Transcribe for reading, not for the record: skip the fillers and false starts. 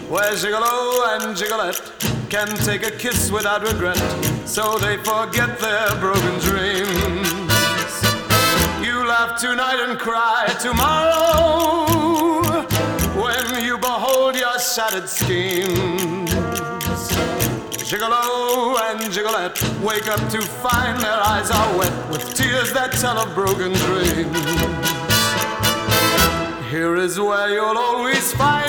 where Gigolo and Gigolette can take a kiss without regret, so they forget their broken dreams. You laugh tonight and cry tomorrow when you behold your shattered schemes. Gigolo and Gigolette wake up to find their eyes are wet with tears that tell of broken dreams. Here is where you'll always find